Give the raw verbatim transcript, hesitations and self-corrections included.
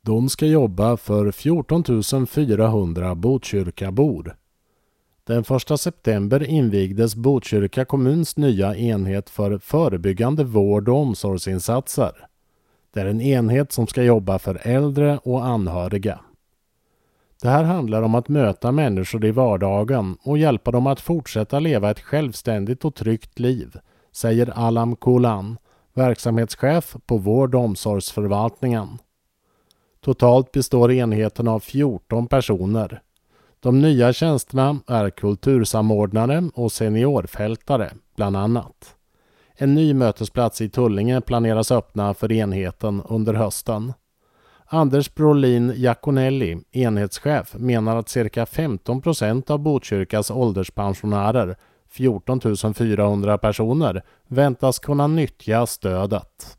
De ska jobba för fjorton tusen fyrahundra Botkyrkabor. Den första september invigdes Botkyrka kommuns nya enhet för förebyggande vård- och omsorgsinsatser. Det är en enhet som ska jobba för äldre och anhöriga. Det här handlar om att möta människor i vardagen och hjälpa dem att fortsätta leva ett självständigt och tryggt liv, säger Alam Kulan, verksamhetschef på vård- och omsorgsförvaltningen. Totalt består enheten av fjorton personer. De nya tjänsterna är kultursamordnare och seniorfältare, bland annat. En ny mötesplats i Tullinge planeras öppna för enheten under hösten. Anders Brolin Jaconelli, enhetschef, menar att cirka femton procent av Botkyrkas ålderspensionärer, fjorton tusen fyrahundra personer, väntas kunna nyttja stödet.